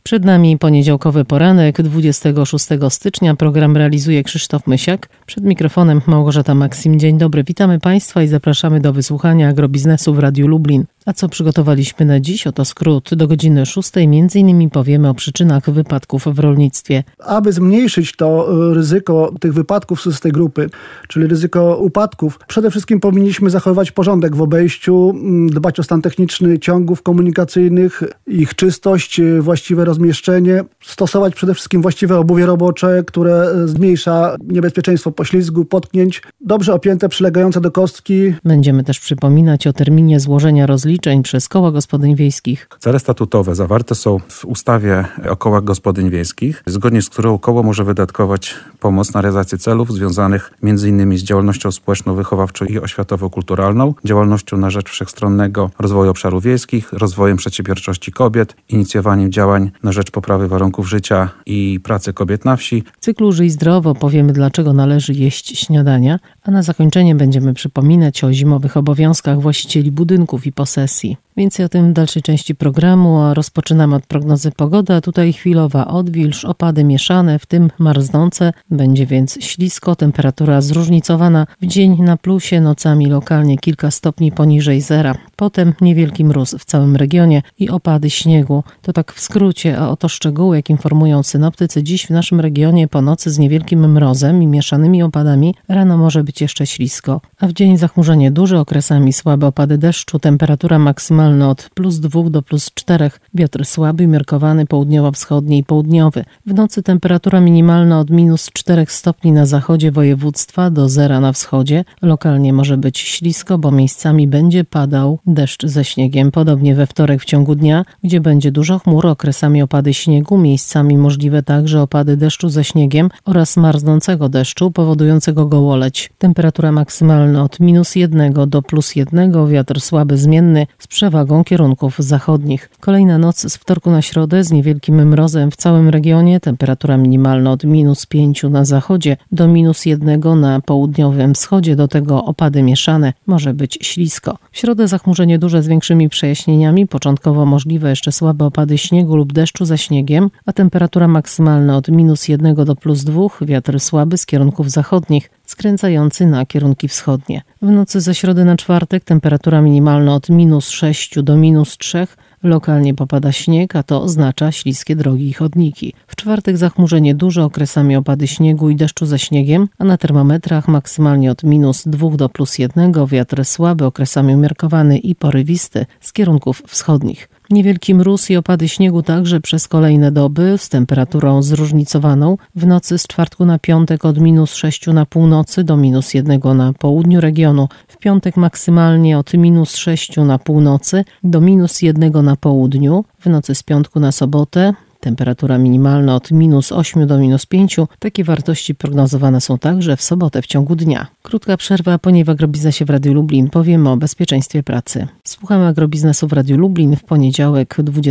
Przed nami poniedziałkowy poranek, 26 stycznia. Program realizuje Krzysztof Mysiak. Przed mikrofonem Małgorzata Maksim. Dzień dobry, witamy Państwa i zapraszamy do wysłuchania agrobiznesu w Radiu Lublin. A co przygotowaliśmy na dziś? Oto skrót. Do godziny 6 m.in. powiemy o przyczynach wypadków w rolnictwie. Aby zmniejszyć to ryzyko tych wypadków z tej grupy, czyli ryzyko upadków, przede wszystkim powinniśmy zachowywać porządek w obejściu, dbać o stan techniczny ciągów komunikacyjnych, ich czystość, właściwe rozmieszczenie, stosować przede wszystkim właściwe obuwie robocze, które zmniejsza niebezpieczeństwo poślizgu, potknięć, dobrze opięte, przylegające do kostki. Będziemy też przypominać o terminie złożenia rozliczeń przez koła gospodyń wiejskich. Cele statutowe zawarte są w ustawie o kołach gospodyń wiejskich, zgodnie z którą koło może wydatkować pomoc na realizację celów związanych m.in. z działalnością społeczno-wychowawczą i oświatowo-kulturalną, działalnością na rzecz wszechstronnego rozwoju obszarów wiejskich, rozwojem przedsiębiorczości kobiet, inicjowaniem działań na rzecz poprawy warunków życia i pracy kobiet na wsi. W cyklu Żyj zdrowo powiemy, dlaczego należy jeść śniadania, a na zakończenie będziemy przypominać o zimowych obowiązkach właścicieli budynków i posesji. Więcej o tym w dalszej części programu, a rozpoczynamy od prognozy pogody, a tutaj chwilowa odwilż, opady mieszane, w tym marznące, będzie więc ślisko, temperatura zróżnicowana, w dzień na plusie, nocami lokalnie kilka stopni poniżej zera, potem niewielki mróz w całym regionie i opady śniegu. To tak w skrócie, a oto szczegóły, jak informują synoptycy, dziś w naszym regionie po nocy z niewielkim mrozem i mieszanymi opadami, rano może być jeszcze ślisko, a w dzień zachmurzenie duże, okresami słabe opady deszczu, temperatura maksymalna od +2 do +4, wiatr słaby, umiarkowany południowo-wschodni i południowy. W nocy temperatura minimalna od -4 stopni na zachodzie województwa do 0 na wschodzie. Lokalnie może być ślisko, bo miejscami będzie padał deszcz ze śniegiem. Podobnie we wtorek w ciągu dnia, gdzie będzie dużo chmur, okresami opady śniegu, miejscami możliwe także opady deszczu ze śniegiem oraz marznącego deszczu powodującego gołoleć. Temperatura maksymalna od -1 do +1, wiatr słaby zmienny z przewagą kierunków zachodnich. Kolejna noc z wtorku na środę z niewielkim mrozem w całym regionie, temperatura minimalna od -5 na zachodzie do -1 na południowym wschodzie, do tego opady mieszane, może być ślisko. W środę zachmurzenie duże z większymi przejaśnieniami, początkowo możliwe jeszcze słabe opady śniegu lub deszczu ze śniegiem, a temperatura maksymalna od -1 do +2, wiatr słaby z kierunków zachodnich, skręcający na kierunki wschodnie. W nocy ze środy na czwartek temperatura minimalna od -6 do -3, lokalnie popada śnieg, a to oznacza śliskie drogi i chodniki. W czwartek zachmurzenie duże, okresami opady śniegu i deszczu ze śniegiem, a na termometrach maksymalnie od -2 do +1, wiatr słaby, okresami umiarkowany i porywisty z kierunków wschodnich. Niewielki mróz i opady śniegu także przez kolejne doby z temperaturą zróżnicowaną. W nocy z czwartku na piątek od -6 na północy do -1 na południu regionu. W piątek maksymalnie od -6 na północy do -1 na południu. W nocy z piątku na sobotę temperatura minimalna od -8 do -5. Takie wartości prognozowane są także w sobotę w ciągu dnia. Krótka przerwa, a po niej w agrobiznesie w Radiu Lublin powiemy o bezpieczeństwie pracy. Słuchamy agrobiznesu w Radiu Lublin w poniedziałek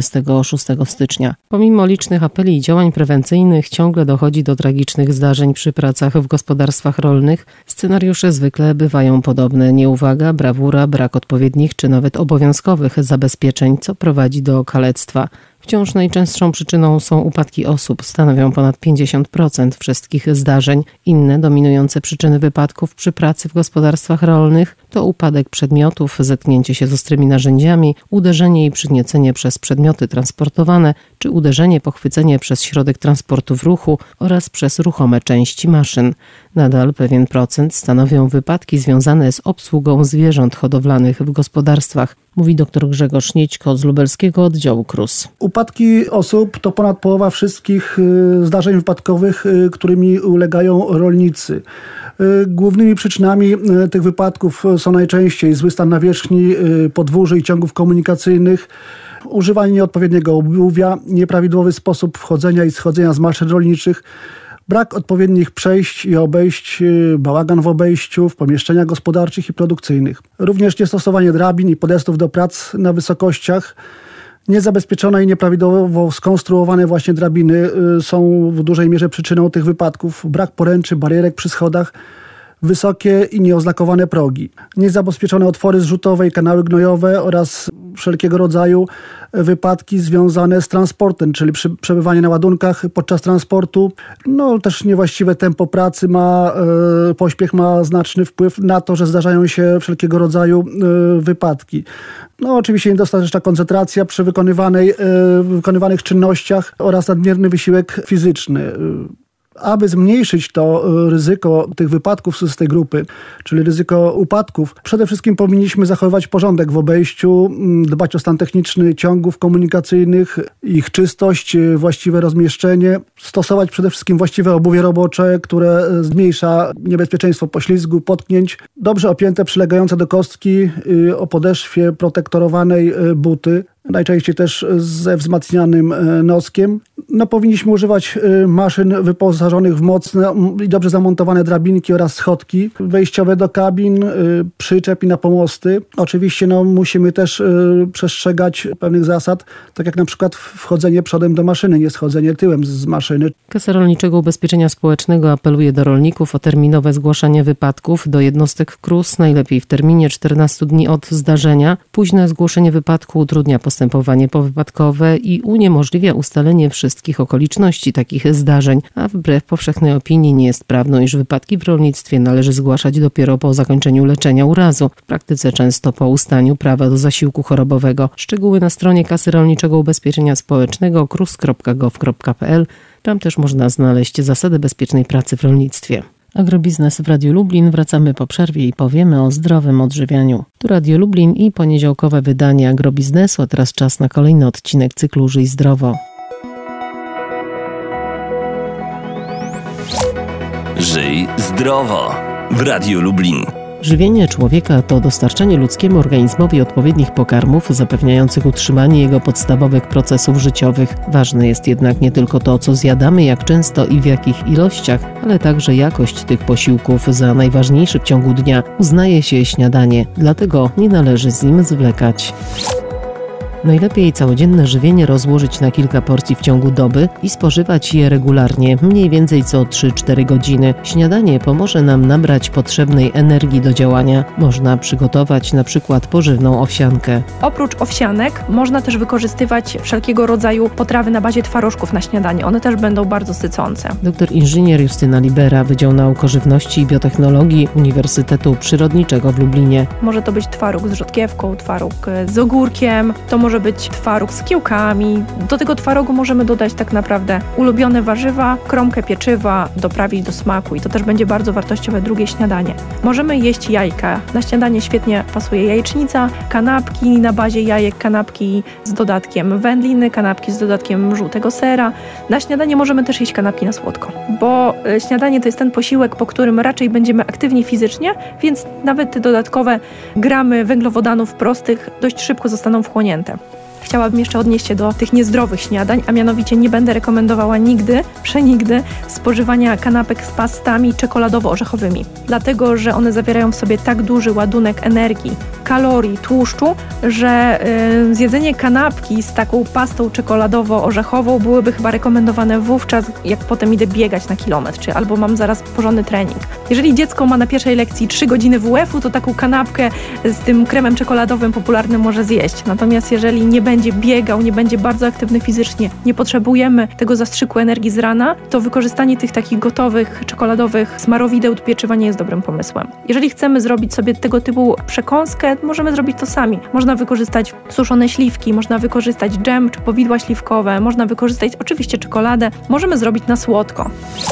26 stycznia. Pomimo licznych apeli i działań prewencyjnych ciągle dochodzi do tragicznych zdarzeń przy pracach w gospodarstwach rolnych. Scenariusze zwykle bywają podobne. Nieuwaga, brawura, brak odpowiednich czy nawet obowiązkowych zabezpieczeń, co prowadzi do kalectwa. Wciąż najczęstszą przyczyną są upadki osób, stanowią ponad 50% wszystkich zdarzeń. Inne dominujące przyczyny wypadków przy pracy w gospodarstwach rolnych to upadek przedmiotów, zetknięcie się z ostrymi narzędziami, uderzenie i przygniecenie przez przedmioty transportowane, czy uderzenie, pochwycenie przez środek transportu w ruchu oraz przez ruchome części maszyn. Nadal pewien procent stanowią wypadki związane z obsługą zwierząt hodowlanych w gospodarstwach, mówi dr Grzegorz Niedźko z lubelskiego oddziału KRUS. Upadki osób to ponad połowa wszystkich zdarzeń wypadkowych, którymi ulegają rolnicy. Głównymi przyczynami tych wypadków są najczęściej zły stan nawierzchni, podwórzy i ciągów komunikacyjnych, używanie nieodpowiedniego obuwia, nieprawidłowy sposób wchodzenia i schodzenia z maszyn rolniczych, brak odpowiednich przejść i obejść, bałagan w obejściu, w pomieszczeniach gospodarczych i produkcyjnych. Również niestosowanie drabin i podestów do prac na wysokościach, niezabezpieczone i nieprawidłowo skonstruowane właśnie drabiny są w dużej mierze przyczyną tych wypadków. Brak poręczy, barierek przy schodach, wysokie i nieoznakowane progi, niezabezpieczone otwory zrzutowe i kanały gnojowe oraz wszelkiego rodzaju wypadki związane z transportem, czyli przebywanie na ładunkach podczas transportu. Też niewłaściwe tempo pracy pośpiech ma znaczny wpływ na to, że zdarzają się wszelkiego rodzaju wypadki. Oczywiście niedostateczna koncentracja przy wykonywanych czynnościach oraz nadmierny wysiłek fizyczny. Aby zmniejszyć to ryzyko tych wypadków z tej grupy, czyli ryzyko upadków, przede wszystkim powinniśmy zachowywać porządek w obejściu, dbać o stan techniczny ciągów komunikacyjnych, ich czystość, właściwe rozmieszczenie, stosować przede wszystkim właściwe obuwie robocze, które zmniejsza niebezpieczeństwo poślizgu, potknięć, dobrze opięte, przylegające do kostki o podeszwie protektorowanej buty, najczęściej też ze wzmacnianym noskiem. Powinniśmy używać maszyn wyposażonych w mocne i dobrze zamontowane drabinki oraz schodki wejściowe do kabin, przyczep i na pomosty. Oczywiście musimy też przestrzegać pewnych zasad, tak jak na przykład wchodzenie przodem do maszyny, nie schodzenie tyłem z maszyny. Kasa Rolniczego Ubezpieczenia Społecznego apeluje do rolników o terminowe zgłaszanie wypadków do jednostek KRUS, najlepiej w terminie 14 dni od zdarzenia. Późne zgłoszenie wypadku utrudnia postępowanie powypadkowe i uniemożliwia ustalenie wszystkich okoliczności takich zdarzeń, a wbrew powszechnej opinii nie jest prawdą, iż wypadki w rolnictwie należy zgłaszać dopiero po zakończeniu leczenia urazu. W praktyce często po ustaniu prawa do zasiłku chorobowego. Szczegóły na stronie Kasy Rolniczego Ubezpieczenia Społecznego krus.gov.pl. Tam też można znaleźć zasady bezpiecznej pracy w rolnictwie. Agrobiznes w Radiu Lublin. Wracamy po przerwie i powiemy o zdrowym odżywianiu. Tu Radio Lublin i poniedziałkowe wydanie Agrobiznesu, a teraz czas na kolejny odcinek cyklu Żyj Zdrowo. Żyj zdrowo w Radiu Lublin. Żywienie człowieka to dostarczanie ludzkiemu organizmowi odpowiednich pokarmów zapewniających utrzymanie jego podstawowych procesów życiowych. Ważne jest jednak nie tylko to, co zjadamy, jak często i w jakich ilościach, ale także jakość tych posiłków. Za najważniejszy w ciągu dnia uznaje się śniadanie, dlatego nie należy z nim zwlekać. Najlepiej całodzienne żywienie rozłożyć na kilka porcji w ciągu doby i spożywać je regularnie, mniej więcej co 3-4 godziny. Śniadanie pomoże nam nabrać potrzebnej energii do działania. Można przygotować na przykład pożywną owsiankę. Oprócz owsianek można też wykorzystywać wszelkiego rodzaju potrawy na bazie twarożków na śniadanie. One też będą bardzo sycące. Doktor inżynier Justyna Libera, Wydział Nauk o Żywności i Biotechnologii Uniwersytetu Przyrodniczego w Lublinie. Może to być twaróg z rzodkiewką, twaróg z ogórkiem, to może być twaróg z kiełkami. Do tego twarogu możemy dodać tak naprawdę ulubione warzywa, kromkę pieczywa, doprawić do smaku i to też będzie bardzo wartościowe drugie śniadanie. Możemy jeść jajka. Na śniadanie świetnie pasuje jajecznica, kanapki na bazie jajek, kanapki z dodatkiem wędliny, kanapki z dodatkiem żółtego sera. Na śniadanie możemy też jeść kanapki na słodko, bo śniadanie to jest ten posiłek, po którym raczej będziemy aktywni fizycznie, więc nawet te dodatkowe gramy węglowodanów prostych dość szybko zostaną wchłonięte. Chciałabym jeszcze odnieść się do tych niezdrowych śniadań, a mianowicie nie będę rekomendowała nigdy, przenigdy spożywania kanapek z pastami czekoladowo-orzechowymi, dlatego że one zawierają w sobie tak duży ładunek energii, kalorii, tłuszczu, że zjedzenie kanapki z taką pastą czekoladowo-orzechową byłyby chyba rekomendowane wówczas, jak potem idę biegać na kilometr, czy albo mam zaraz porządny trening. Jeżeli dziecko ma na pierwszej lekcji 3 godziny WF-u, to taką kanapkę z tym kremem czekoladowym popularnym może zjeść. Natomiast jeżeli nie będzie biegał, nie będzie bardzo aktywny fizycznie, nie potrzebujemy tego zastrzyku energii z rana, to wykorzystanie tych takich gotowych, czekoladowych smarowideł do pieczywa nie jest dobrym pomysłem. Jeżeli chcemy zrobić sobie tego typu przekąskę, możemy zrobić to sami. Można wykorzystać suszone śliwki, można wykorzystać dżem czy powidła śliwkowe, można wykorzystać oczywiście czekoladę, możemy zrobić na słodko.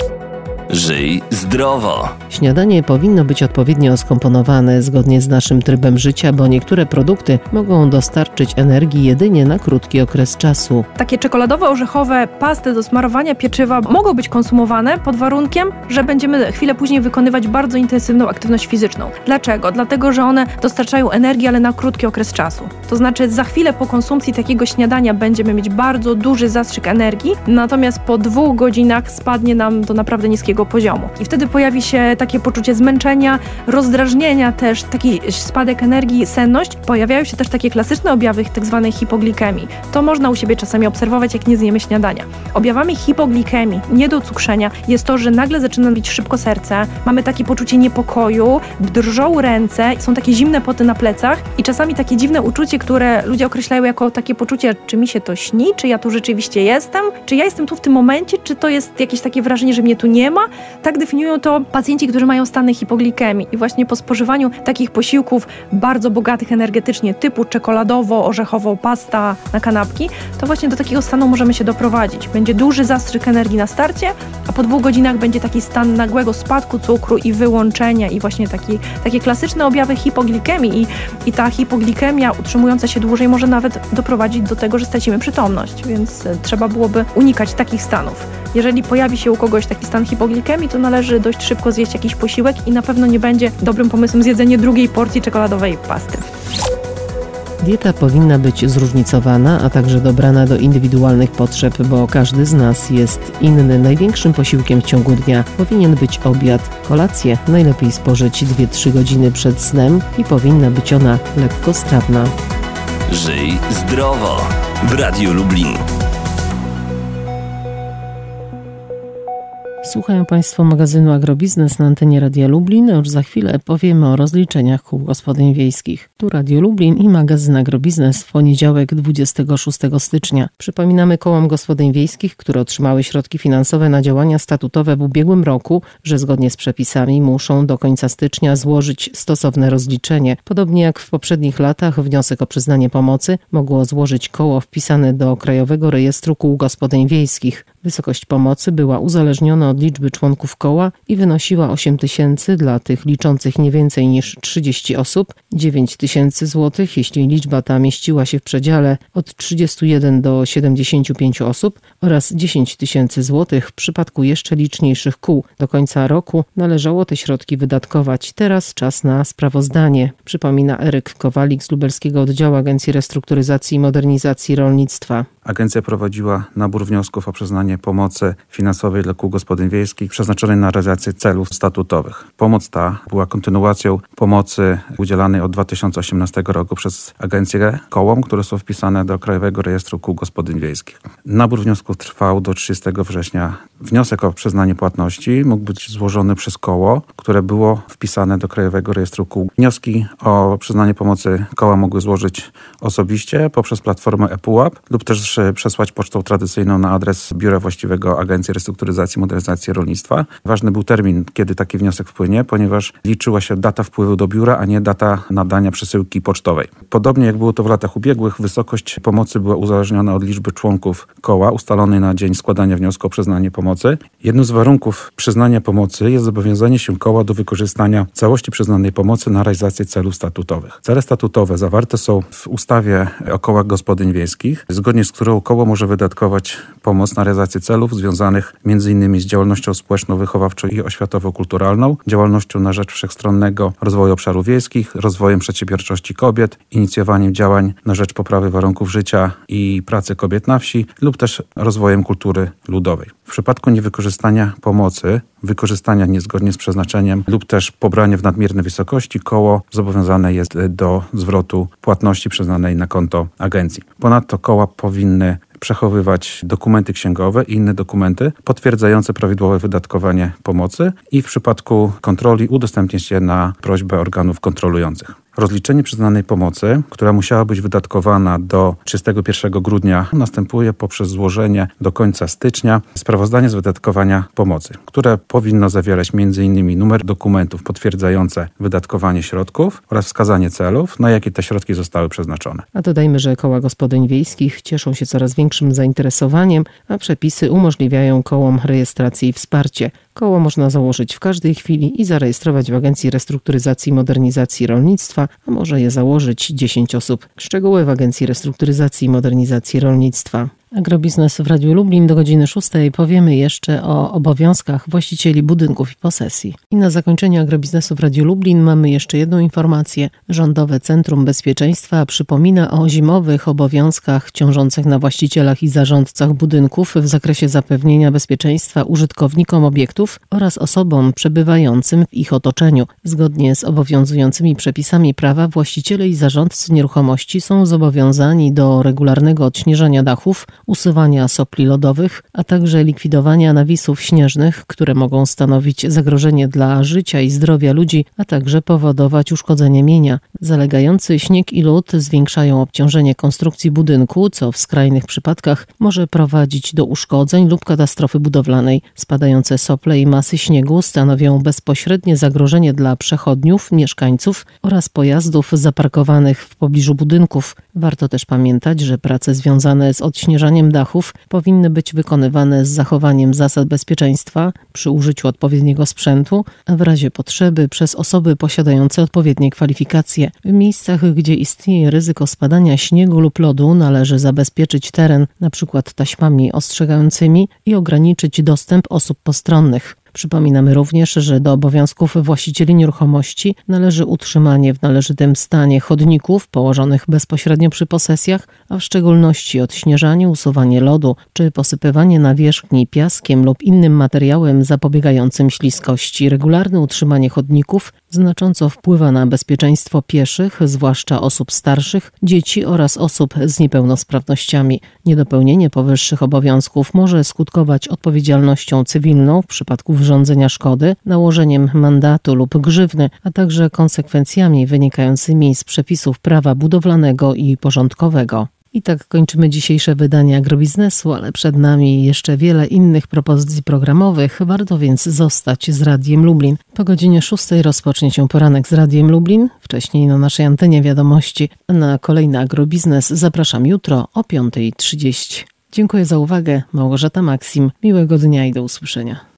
Żyj zdrowo. Śniadanie powinno być odpowiednio skomponowane zgodnie z naszym trybem życia, bo niektóre produkty mogą dostarczyć energii jedynie na krótki okres czasu. Takie czekoladowo-orzechowe pasty do smarowania pieczywa mogą być konsumowane pod warunkiem, że będziemy chwilę później wykonywać bardzo intensywną aktywność fizyczną. Dlaczego? Dlatego, że one dostarczają energii, ale na krótki okres czasu. To znaczy za chwilę po konsumpcji takiego śniadania będziemy mieć bardzo duży zastrzyk energii, natomiast po 2 godzinach spadnie nam do naprawdę niskiego wysokiego poziomu. I wtedy pojawi się takie poczucie zmęczenia, rozdrażnienia też, taki spadek energii, senność. Pojawiają się też takie klasyczne objawy tak zwanej hipoglikemii. To można u siebie czasami obserwować, jak nie zjemy śniadania. Objawami hipoglikemii, niedocukrzenia jest to, że nagle zaczyna bić szybko serce, mamy takie poczucie niepokoju, drżą ręce, są takie zimne poty na plecach i czasami takie dziwne uczucie, które ludzie określają jako takie poczucie, czy mi się to śni, czy ja tu rzeczywiście jestem, czy ja jestem tu w tym momencie, czy to jest jakieś takie wrażenie, że mnie tu nie ma. Tak definiują to pacjenci, którzy mają stany hipoglikemii i właśnie po spożywaniu takich posiłków bardzo bogatych energetycznie, typu czekoladowo-orzechowo pasta na kanapki, to właśnie do takiego stanu możemy się doprowadzić. Będzie duży zastrzyk energii na starcie, a po 2 godzinach będzie taki stan nagłego spadku cukru i wyłączenia i właśnie takie klasyczne objawy hipoglikemii i ta hipoglikemia utrzymująca się dłużej może nawet doprowadzić do tego, że stracimy przytomność, więc trzeba byłoby unikać takich stanów. Jeżeli pojawi się u kogoś taki stan hipoglikemii, to należy dość szybko zjeść jakiś posiłek i na pewno nie będzie dobrym pomysłem zjedzenie drugiej porcji czekoladowej pasty. Dieta powinna być zróżnicowana, a także dobrana do indywidualnych potrzeb, bo każdy z nas jest inny. Największym posiłkiem w ciągu dnia powinien być obiad. Kolację najlepiej spożyć 2-3 godziny przed snem i powinna być ona lekkostrawna. Żyj zdrowo w Radiu Lublin. Słuchają Państwo magazynu Agrobiznes na antenie Radia Lublin. Już za chwilę powiemy o rozliczeniach kół gospodyń wiejskich. Tu Radio Lublin i magazyn Agrobiznes w poniedziałek 26 stycznia. Przypominamy kołom gospodyń wiejskich, które otrzymały środki finansowe na działania statutowe w ubiegłym roku, że zgodnie z przepisami muszą do końca stycznia złożyć stosowne rozliczenie. Podobnie jak w poprzednich latach wniosek o przyznanie pomocy mogło złożyć koło wpisane do Krajowego Rejestru Kół Gospodyń Wiejskich. Wysokość pomocy była uzależniona od liczby członków koła i wynosiła 8 000 dla tych liczących nie więcej niż 30 osób, 9 000 złotych, jeśli liczba ta mieściła się w przedziale od 31 do 75 osób oraz 10 000 złotych w przypadku jeszcze liczniejszych kół. Do końca roku należało te środki wydatkować. Teraz czas na sprawozdanie, przypomina Eryk Kowalik z Lubelskiego Oddziału Agencji Restrukturyzacji i Modernizacji Rolnictwa. Agencja prowadziła nabór wniosków o przyznanie pomocy finansowej dla kół gospodyń wiejskich przeznaczonej na realizację celów statutowych. Pomoc ta była kontynuacją pomocy udzielanej od 2018 roku przez agencję kołom, które są wpisane do Krajowego Rejestru Kół Gospodyń Wiejskich. Nabór wniosków trwał do 30 września. Wniosek o przyznanie płatności mógł być złożony przez koło, które było wpisane do Krajowego Rejestru Kół. Wnioski o przyznanie pomocy koła mogły złożyć osobiście poprzez platformę ePUAP lub też przesłać pocztą tradycyjną na adres biura właściwego Agencji Restrukturyzacji i Modernizacji Rolnictwa. Ważny był termin, kiedy taki wniosek wpłynie, ponieważ liczyła się data wpływu do biura, a nie data nadania przesyłki pocztowej. Podobnie jak było to w latach ubiegłych, wysokość pomocy była uzależniona od liczby członków koła ustalonej na dzień składania wniosku o przyznanie pomocy. Jednym z warunków przyznania pomocy jest zobowiązanie się koła do wykorzystania całości przyznanej pomocy na realizację celów statutowych. Cele statutowe zawarte są w ustawie o kołach gospodyń wiejskich, zgodnie z którą koło może wydatkować pomoc na realizację celów związanych m.in. z działalnością społeczno-wychowawczą i oświatowo-kulturalną, działalnością na rzecz wszechstronnego rozwoju obszarów wiejskich, rozwojem przedsiębiorczości kobiet, inicjowaniem działań na rzecz poprawy warunków życia i pracy kobiet na wsi lub też rozwojem kultury ludowej. W przypadku niewykorzystania pomocy, wykorzystania niezgodnie z przeznaczeniem lub też pobrania w nadmiernej wysokości, koło zobowiązane jest do zwrotu płatności przyznanej na konto agencji. Ponadto koła powinny przechowywać dokumenty księgowe i inne dokumenty potwierdzające prawidłowe wydatkowanie pomocy i w przypadku kontroli udostępnić je na prośbę organów kontrolujących. Rozliczenie przyznanej pomocy, która musiała być wydatkowana do 31 grudnia, następuje poprzez złożenie do końca stycznia sprawozdania z wydatkowania pomocy, które powinno zawierać m.in. numer dokumentów potwierdzające wydatkowanie środków oraz wskazanie celów, na jakie te środki zostały przeznaczone. A dodajmy, że koła gospodyń wiejskich cieszą się coraz większym zainteresowaniem, a przepisy umożliwiają kołom rejestrację i wsparcie. Koło można założyć w każdej chwili i zarejestrować w Agencji Restrukturyzacji i Modernizacji Rolnictwa, a może je założyć 10 osób. Szczegóły w Agencji Restrukturyzacji i Modernizacji Rolnictwa. Agrobiznes w Radiu Lublin do godziny 6 powiemy jeszcze o obowiązkach właścicieli budynków i posesji. I na zakończenie agrobiznesu w Radiu Lublin mamy jeszcze jedną informację. Rządowe Centrum Bezpieczeństwa przypomina o zimowych obowiązkach ciążących na właścicielach i zarządcach budynków w zakresie zapewnienia bezpieczeństwa użytkownikom obiektów oraz osobom przebywającym w ich otoczeniu. Zgodnie z obowiązującymi przepisami prawa właściciele i zarządcy nieruchomości są zobowiązani do regularnego odśnieżania dachów, usuwania sopli lodowych, a także likwidowania nawisów śnieżnych, które mogą stanowić zagrożenie dla życia i zdrowia ludzi, a także powodować uszkodzenie mienia. Zalegający śnieg i lód zwiększają obciążenie konstrukcji budynku, co w skrajnych przypadkach może prowadzić do uszkodzeń lub katastrofy budowlanej. Spadające sople i masy śniegu stanowią bezpośrednie zagrożenie dla przechodniów, mieszkańców oraz pojazdów zaparkowanych w pobliżu budynków. Warto też pamiętać, że prace związane z odśnieżaniem dachów powinny być wykonywane z zachowaniem zasad bezpieczeństwa przy użyciu odpowiedniego sprzętu, a w razie potrzeby przez osoby posiadające odpowiednie kwalifikacje. W miejscach, gdzie istnieje ryzyko spadania śniegu lub lodu, należy zabezpieczyć teren np. taśmami ostrzegającymi i ograniczyć dostęp osób postronnych. Przypominamy również, że do obowiązków właścicieli nieruchomości należy utrzymanie w należytym stanie chodników położonych bezpośrednio przy posesjach, a w szczególności odśnieżanie, usuwanie lodu czy posypywanie nawierzchni piaskiem lub innym materiałem zapobiegającym śliskości. Regularne utrzymanie chodników znacząco wpływa na bezpieczeństwo pieszych, zwłaszcza osób starszych, dzieci oraz osób z niepełnosprawnościami. Niedopełnienie powyższych obowiązków może skutkować odpowiedzialnością cywilną w przypadku wyrządzenia szkody, nałożeniem mandatu lub grzywny, a także konsekwencjami wynikającymi z przepisów prawa budowlanego i porządkowego. I tak kończymy dzisiejsze wydanie Agrobiznesu, ale przed nami jeszcze wiele innych propozycji programowych. Warto więc zostać z Radiem Lublin. Po godzinie 6 rozpocznie się poranek z Radiem Lublin. Wcześniej na naszej antenie wiadomości. Na kolejny Agrobiznes zapraszam jutro o 5:30. Dziękuję za uwagę. Małgorzata Maksim. Miłego dnia i do usłyszenia.